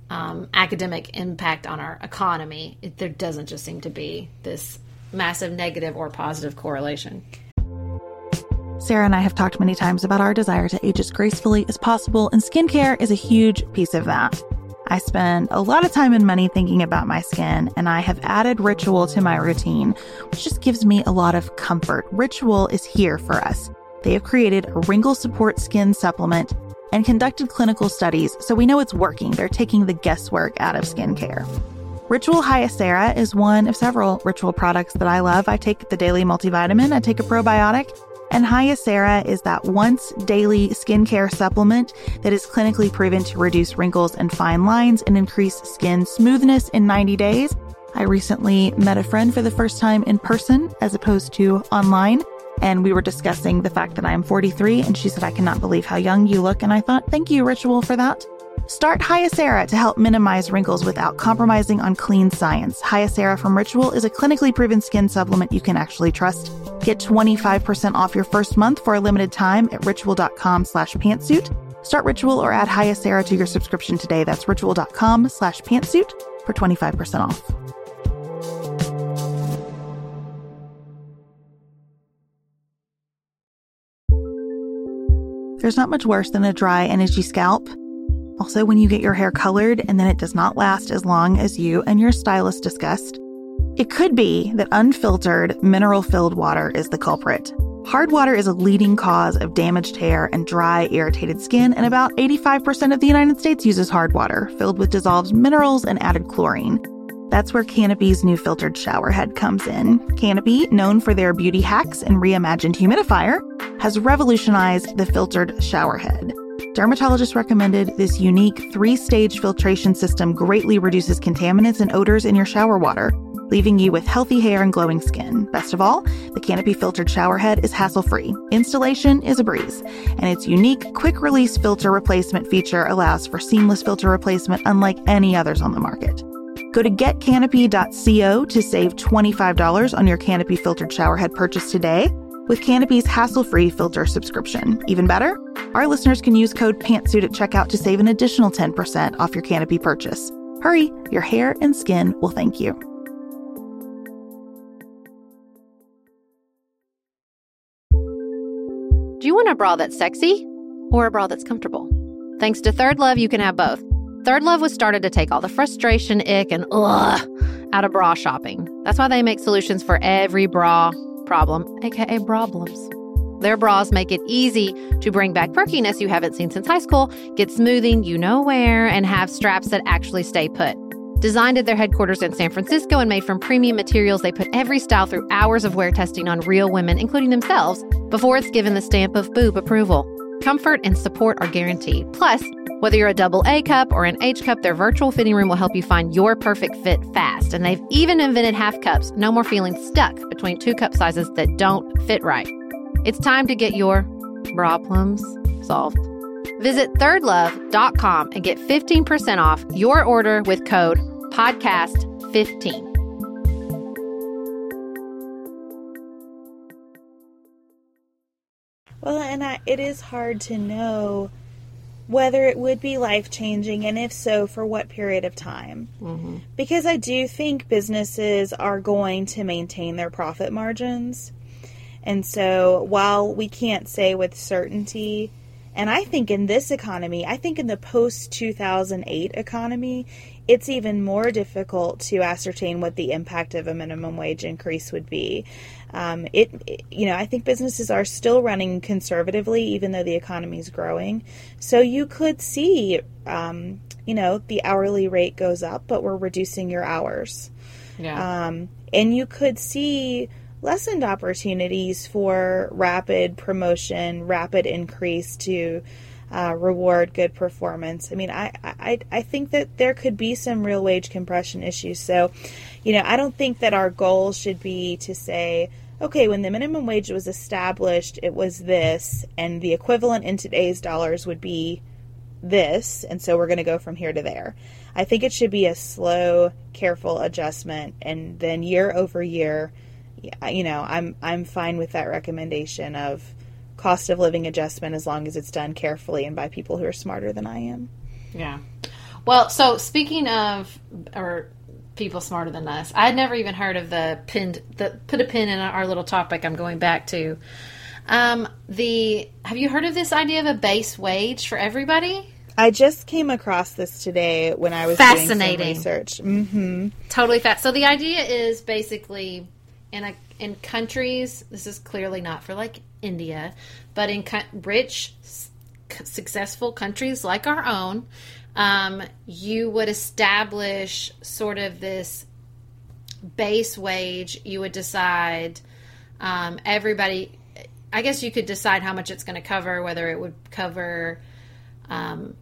um, academic impact on our economy, it, there doesn't just seem to be this massive negative or positive correlation. Sarah and I have talked many times about our desire to age as gracefully as possible, and skincare is a huge piece of that. I spend a lot of time and money thinking about my skin, and I have added Ritual to my routine, which just gives me a lot of comfort. Ritual is here for us. They have created a wrinkle support skin supplement and conducted clinical studies, so we know it's working. They're taking the guesswork out of skincare. Ritual Hyacera is one of several Ritual products that I love. I take the daily multivitamin, I take a probiotic, and Hyacera is that once daily skincare supplement that is clinically proven to reduce wrinkles and fine lines and increase skin smoothness in ninety days. I recently met a friend for the first time in person as opposed to online, and we were discussing the fact that I am forty-three, and she said, "I cannot believe how young you look." And I thought, thank you, Ritual, for that. Start Hyacera to help minimize wrinkles without compromising on clean science. Hyacera from Ritual is a clinically proven skin supplement you can actually trust. Get twenty-five percent off your first month for a limited time at ritual.com slash pantsuit. Start Ritual or add Hyacera to your subscription today. That's ritual.com slash pantsuit for twenty-five percent off. There's not much worse than a dry and itchy scalp. Also, when you get your hair colored and then it does not last as long as you and your stylist discussed. It could be that unfiltered, mineral-filled water is the culprit. Hard water is a leading cause of damaged hair and dry, irritated skin, and about eighty-five percent of the United States uses hard water, filled with dissolved minerals and added chlorine. That's where Canopy's new filtered shower head comes in. Canopy, known for their beauty hacks and reimagined humidifier, has revolutionized the filtered shower head. Dermatologists recommended this unique three-stage filtration system greatly reduces contaminants and odors in your shower water, leaving you with healthy hair and glowing skin. Best of all, the Canopy filtered shower head is hassle-free. Installation is a breeze, and its unique quick-release filter replacement feature allows for seamless filter replacement unlike any others on the market. Go to get canopy dot co to save twenty-five dollars on your Canopy filtered shower head purchase today with Canopy's hassle-free filter subscription. Even better, our listeners can use code PANTSUIT at checkout to save an additional ten percent off your Canopy purchase. Hurry, your hair and skin will thank you. Do you want a bra that's sexy or a bra that's comfortable? Thanks to Third Love, you can have both. Third Love was started to take all the frustration, ick, and ugh out of bra shopping. That's why they make solutions for every bra problem, aka problems. Their bras make it easy to bring back perkiness you haven't seen since high school, get smoothing you know where, and have straps that actually stay put. Designed at their headquarters in San Francisco and made from premium materials, they put every style through hours of wear testing on real women, including themselves, before it's given the stamp of boob approval. Comfort and support are guaranteed. Plus, whether you're a double A cup or an H cup, their virtual fitting room will help you find your perfect fit fast. And they've even invented half cups. No more feeling stuck between two cup sizes that don't fit right. It's time to get your bra plums solved. Visit third love dot com and get fifteen percent off your order with code podcast fifteen. Well, and I, it is hard to know whether it would be life-changing, and if so, for what period of time. Mm-hmm. Because I do think businesses are going to maintain their profit margins. And so while we can't say with certainty, and I think in this economy, I think in the post two thousand eight economy, it's even more difficult to ascertain what the impact of a minimum wage increase would be. Um, it, it, you know, I think businesses are still running conservatively, even though the economy is growing. So you could see, um, you know, the hourly rate goes up, but we're reducing your hours. Yeah. Um, and you could see lessened opportunities for rapid promotion, rapid increase to uh, reward good performance. I mean, I, I, I think that there could be some real wage compression issues. So, you know, I don't think that our goal should be to say, okay, when the minimum wage was established, it was this, and the equivalent in today's dollars would be this, and so we're going to go from here to there. I think it should be a slow, careful adjustment, and then year over year, you know, I'm I'm fine with that recommendation of cost of living adjustment as long as it's done carefully and by people who are smarter than I am. Yeah. Well, so speaking of, or people smarter than us, I had never even heard of the pinned, the put a pin in our little topic I'm going back to. Um, the, have you heard of this idea of a base wage for everybody? I just came across this today when I was doing some research. Mm-hmm. Totally fast. So the idea is basically in a, in countries, this is clearly not for like India, but in co- rich, s- successful countries like our own, um, you would establish sort of this base wage. You would decide, um, everybody, I guess you could decide how much it's going to cover, whether it would cover um,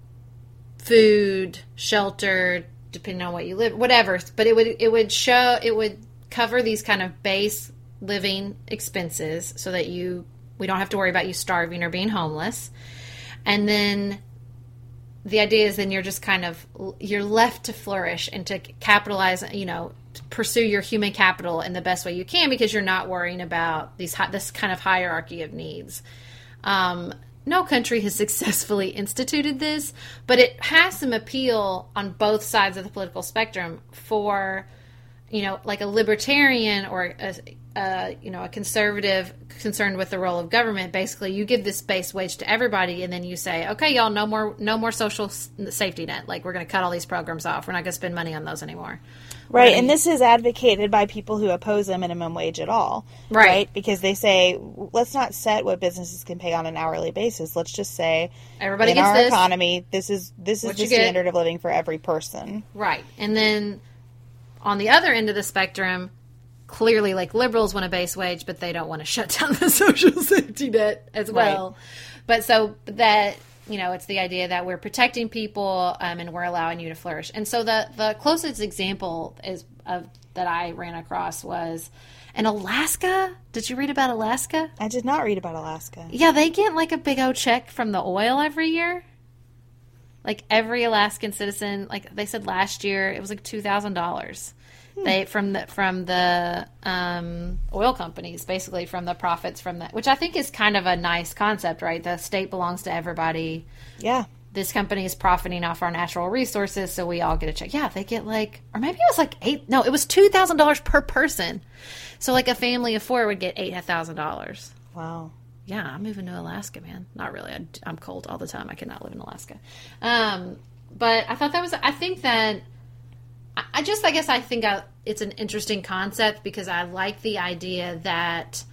food, shelter, depending on what you live, whatever. But it would it would show it would cover these kind of base living expenses, so that you we don't have to worry about you starving or being homeless. And then the idea is then you're just kind of you're left to flourish and to capitalize, you know, pursue your human capital in the best way you can, because you're not worrying about these this kind of hierarchy of needs. Um, no country has successfully instituted this, but it has some appeal on both sides of the political spectrum for, you know, like a libertarian or a, a you know a conservative concerned with the role of government. Basically, you give this base wage to everybody, and then you say, okay, y'all, no more no more social safety net. Like, we're going to cut all these programs off. We're not going to spend money on those anymore. Right, and this is advocated by people who oppose a minimum wage at all, right. right? Because they say, let's not set what businesses can pay on an hourly basis. Let's just say, everybody in gets our this. economy, this is this is the standard of living for every person. Right, and then on the other end of the spectrum, clearly, like, liberals want a base wage, but they don't want to shut down the social safety net as well. Right. But so that... You know, it's the idea that we're protecting people um, and we're allowing you to flourish. And so the, the closest example is of that I ran across was in Alaska. Did you read about Alaska? I did not read about Alaska. Yeah, they get like a big old check from the oil every year. Like every Alaskan citizen, like they said last year, it was like two thousand dollars. They from the from the um, oil companies, basically from the profits from that, which I think is kind of a nice concept, right? The state belongs to everybody. Yeah. This company is profiting off our natural resources, so we all get a check. Yeah, they get like, or maybe it was like eight. No, it was two thousand dollars per person. So like a family of four would get eight thousand dollars. Wow. Yeah, I'm moving to Alaska, man. Not really. I, I'm cold all the time. I cannot live in Alaska. Um, but I thought that was. I think that. I just, I guess I think I, it's an interesting concept because I like the idea that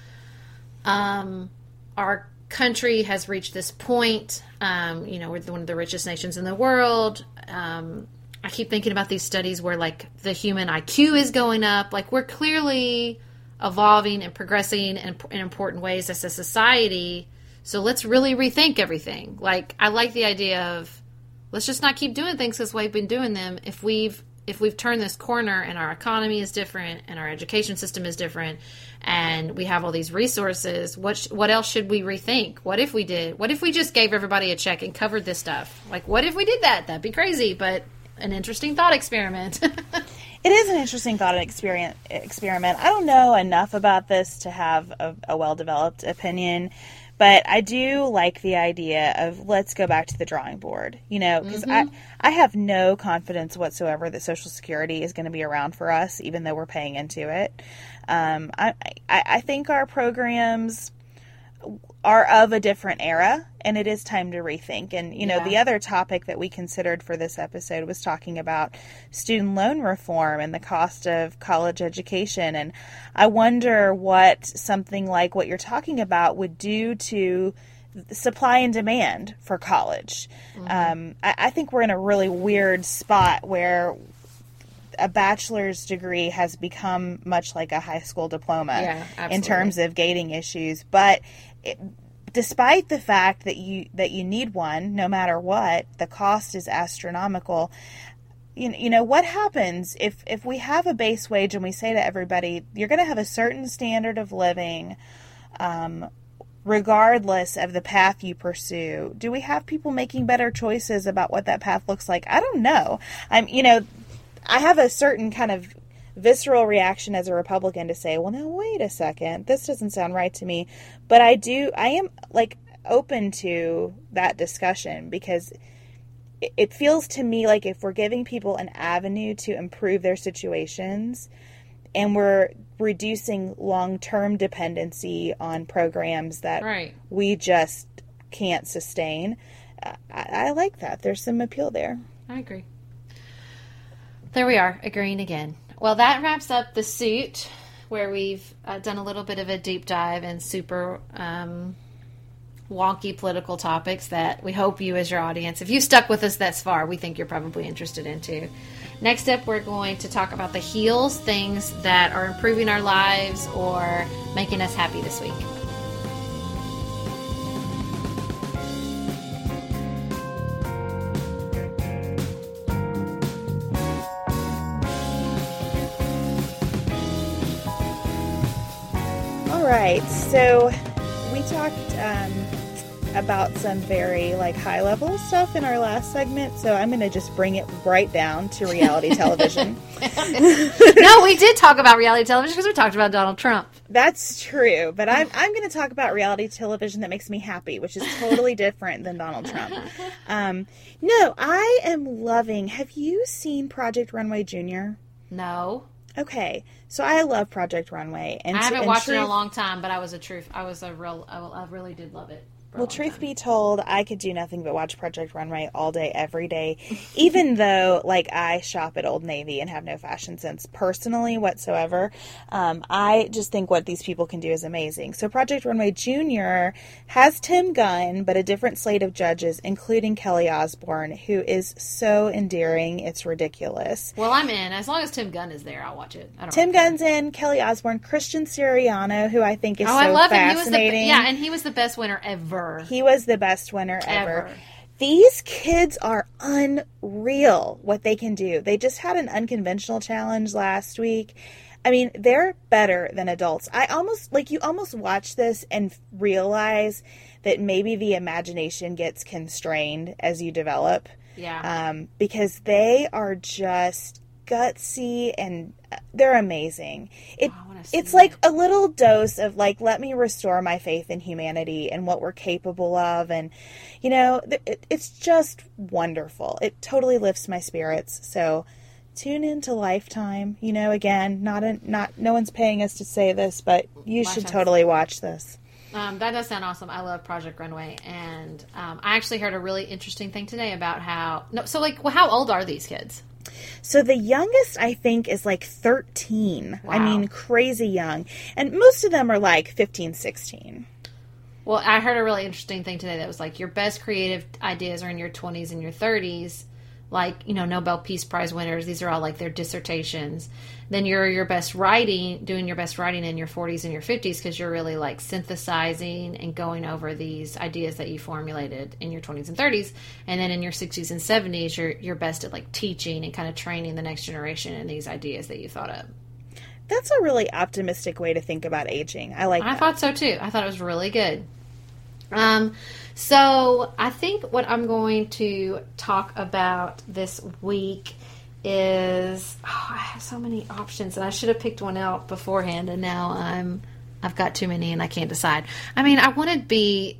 um, our country has reached this point. Um, you know, we're one of the richest nations in the world. Um, I keep thinking about these studies where, like, the human I Q is going up. Like, we're clearly evolving and progressing in, in important ways as a society. So let's really rethink everything. Like, I like the idea of let's just not keep doing things this way we've been doing them. If we've if we've turned this corner and our economy is different and our education system is different and we have all these resources, what sh- what else should we rethink? What if we did? What if we just gave everybody a check and covered this stuff? Like, what if we did that? That'd be crazy, but an interesting thought experiment. It is an interesting thought experiment. Experiment. I don't know enough about this to have a, a well-developed opinion. But I do like the idea of let's go back to the drawing board, you know, because mm-hmm. I, I have no confidence whatsoever that Social Security is going to be around for us, even though we're paying into it. Um, I, I, I think our programs are of a different era, and it is time to rethink. And, you know, yeah. the other topic that we considered for this episode was talking about student loan reform and the cost of college education. And I wonder what something like what you're talking about would do to supply and demand for college. Mm-hmm. Um, I, I think we're in a really weird spot where a bachelor's degree has become much like a high school diploma yeah, in terms of gating issues. But it, despite the fact that you that you need one, no matter what, the cost is astronomical. You, you know, what happens if, if we have a base wage and we say to everybody, you're going to have a certain standard of living um, regardless of the path you pursue? Do we have people making better choices about what that path looks like? I don't know. I'm, you know, I have a certain kind of visceral reaction as a Republican to say, well, now, wait a second, this doesn't sound right to me. But I do, I am, like, open to that discussion because it, it feels to me like if we're giving people an avenue to improve their situations and we're reducing long-term dependency on programs that right. we just can't sustain, uh, I, I like that. There's some appeal there. I agree. There we are, agreeing again. Well, that wraps up The Suit, where we've uh, done a little bit of a deep dive in super um, wonky political topics that we hope you as your audience, if you stuck with us this far, we think you're probably interested in too. Next up, we're going to talk about the heels, things that are improving our lives or making us happy this week. All right, so we talked um, about some very like high level stuff in our last segment, so I'm going to just bring it right down to reality television. No, we did talk about reality television because we talked about Donald Trump. That's true, but I'm I'm going to talk about reality television that makes me happy, which is totally different than Donald Trump. Um, no, I am loving. Have you seen Project Runway Junior? No. Okay, so I love Project Runway, and I haven't and watched truth, it in a long time, but I was a truth. I was a real. I, I really did love it. Well, truth be told, I could do nothing but watch Project Runway all day, every day, even though, like, I shop at Old Navy and have no fashion sense personally whatsoever. Um, I just think what these people can do is amazing. So Project Runway Junior has Tim Gunn, but a different slate of judges, including Kelly Osbourne, who is so endearing, it's ridiculous. Well, I'm in. As long as Tim Gunn is there, I'll watch it. I don't Tim really care. Gunn's in, Kelly Osbourne, Christian Siriano, who I think is oh, so I love fascinating. him. He was the, yeah, and he was the best winner ever. He was the best winner ever. Ever. These kids are unreal what they can do. They just had an unconventional challenge last week. I mean, they're better than adults. I almost, like, you almost watch this and realize that maybe the imagination gets constrained as you develop. Yeah. Um, because they are just gutsy and they're amazing. It Oh, I wanna see it's like it. a little dose of like, let me restore my faith in humanity and what we're capable of, and you know, th- it, it's just wonderful. It totally lifts my spirits. So tune into Lifetime. You know, again, not a, not no one's paying us to say this, but you should Lifetime's- totally watch this. Um, that does sound awesome. I love Project Runway, and um, I actually heard a really interesting thing today about how. No, so like, well, how old are these kids? So the youngest, I think, is like thirteen. I Wow. mean, crazy young. And most of them are like fifteen, sixteen. Well, I heard a really interesting thing today that was like your best creative ideas are in your twenties and your thirties. Like, you know, Nobel Peace Prize winners, these are all like their dissertations. Then you're your best writing, doing your best writing in your forties and your fifties because you're really like synthesizing and going over these ideas that you formulated in your twenties and thirties. And then in your sixties and seventies, you're you're best at like teaching and kind of training the next generation in these ideas that you thought of. That's a really optimistic way to think about aging. I like I that. thought so too. I thought it was really good. Um, so I think what I'm going to talk about this week is, oh, I have so many options and I should have picked one out beforehand and now I'm, I've got too many and I can't decide. I mean, I want to be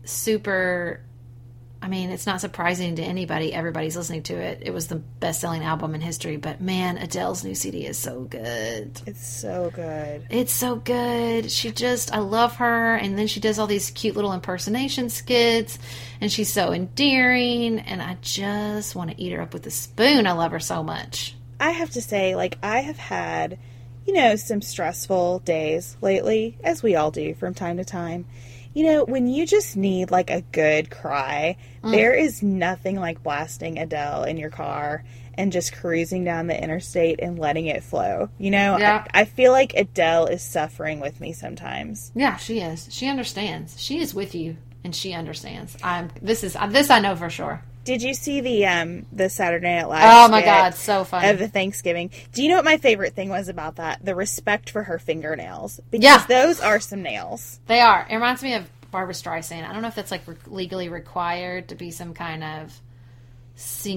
super, I mean, it's not surprising to anybody. Everybody's listening to it. It was the best-selling album in history, but man, Adele's new C D is so good. It's so good. It's so good. She just, I love her. And then she does all these cute little impersonation skits. And she's so endearing. And I just want to eat her up with a spoon. I love her so much. I have to say, like, I have had, you know, some stressful days lately, as we all do from time to time. You know, when you just need, like, a good cry, mm. there is nothing like blasting Adele in your car and just cruising down the interstate and letting it flow. You know, yeah. I, I feel like Adele is suffering with me sometimes. Yeah, she is. She understands. She is with you, and she understands. I'm. This is this I know for sure. Did you see the um the Saturday Night Live? Oh my God, so funny. Of the Thanksgiving. Do you know what my favorite thing was about that? The respect for her fingernails. Because yeah. those are some nails. They are. It reminds me of Barbra Streisand. I don't know if that's like re- legally required to be some kind of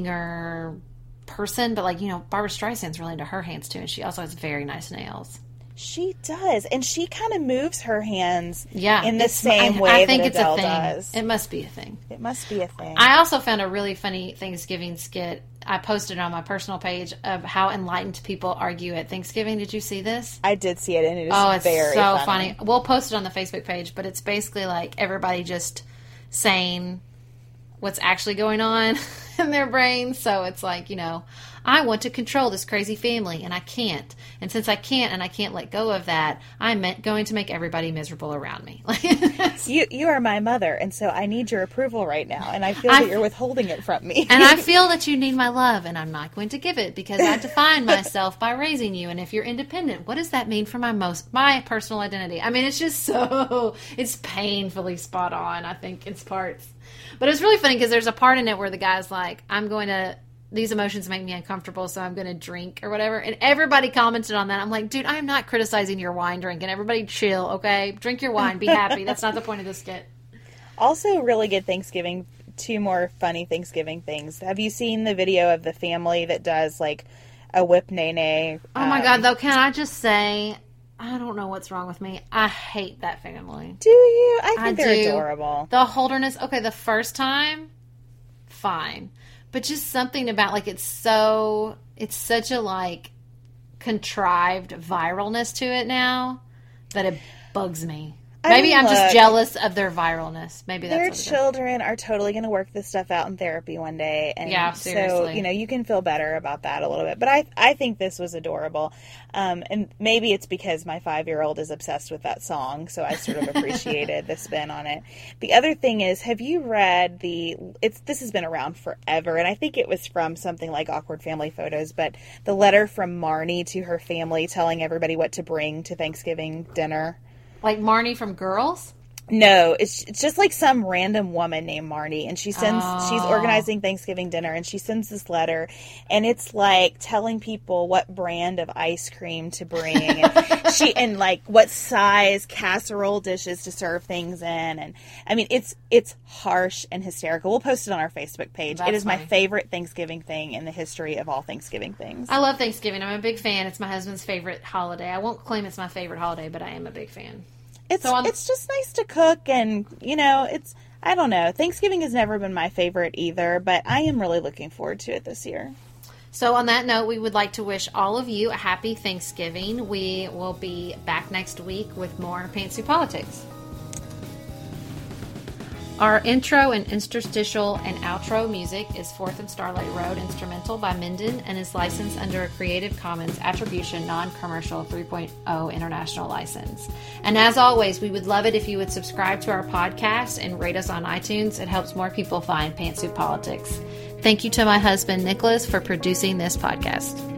singer person, but like, you know, Barbra Streisand's really into her hands too, and she also has very nice nails. She does, and she kind of moves her hands yeah, in the same I, way I think that it's Adele a thing. does. It must be a thing. It must be a thing. I also found a really funny Thanksgiving skit. I posted on my personal page of how enlightened people argue at Thanksgiving. Did you see this? I did see it, and it is oh, it's very so funny. funny. We'll post it on the Facebook page, but it's basically like everybody just saying what's actually going on in their brains. So it's like, you know, I want to control this crazy family, and I can't. And since I can't, and I can't let go of that, I'm going to make everybody miserable around me. you you are my mother, and so I need your approval right now, and I feel I, that you're withholding it from me. And I feel that you need my love, and I'm not going to give it because I define myself by raising you. And if you're independent, what does that mean for my most my personal identity? I mean, it's just so, it's painfully spot on, I think, in parts. But it's really funny because there's a part in it where the guy's like, I'm going to, these emotions make me uncomfortable, so I'm going to drink or whatever. And everybody commented on that. I'm like, dude, I am not criticizing your wine drinking. Everybody chill, okay? Drink your wine. Be happy. That's not the point of this skit. Also, really good Thanksgiving, two more funny Thanksgiving things. Have you seen the video of the family that does, like, a whip nene? Oh, my um, God, though, can I just say, I don't know what's wrong with me. I hate that family. Do you? I think I they're do. adorable. The Holderness, okay, the first time, fine. But just something about, like, it's so, it's such a, like, contrived viralness to it now that it bugs me. Maybe I mean, I'm look, just jealous of their viralness. Maybe that's their what it children are totally going to work this stuff out in therapy one day, and yeah, seriously. So you know you can feel better about that a little bit. But I I think this was adorable, um, and maybe it's because my five year old is obsessed with that song, so I sort of appreciated the spin on it. The other thing is, have you read the? It's this has been around forever, and I think it was from something like Awkward Family Photos, but the letter from Marnie to her family telling everybody what to bring to Thanksgiving dinner. Like Marnie from Girls? No, it's it's just like some random woman named Marnie, and she sends oh. she's organizing Thanksgiving dinner, and she sends this letter, and it's like telling people what brand of ice cream to bring, and she and like what size casserole dishes to serve things in, and I mean it's it's harsh and hysterical. We'll post it on our Facebook page. That's it is funny. my favorite Thanksgiving thing in the history of all Thanksgiving things. I love Thanksgiving. I'm a big fan. It's my husband's favorite holiday. I won't claim it's my favorite holiday, but I am a big fan. It's so it's just nice to cook, and, you know, it's, I don't know. Thanksgiving has never been my favorite either, but I am really looking forward to it this year. So on that note, we would like to wish all of you a happy Thanksgiving. We will be back next week with more Pantsuit Politics. Our intro and interstitial and outro music is Fourth and Starlight Road instrumental by Minden and is licensed under a Creative Commons Attribution Non-Commercial three point oh International License. And as always, we would love it if you would subscribe to our podcast and rate us on iTunes. It helps more people find Pantsuit Politics. Thank you to my husband, Nicholas, for producing this podcast.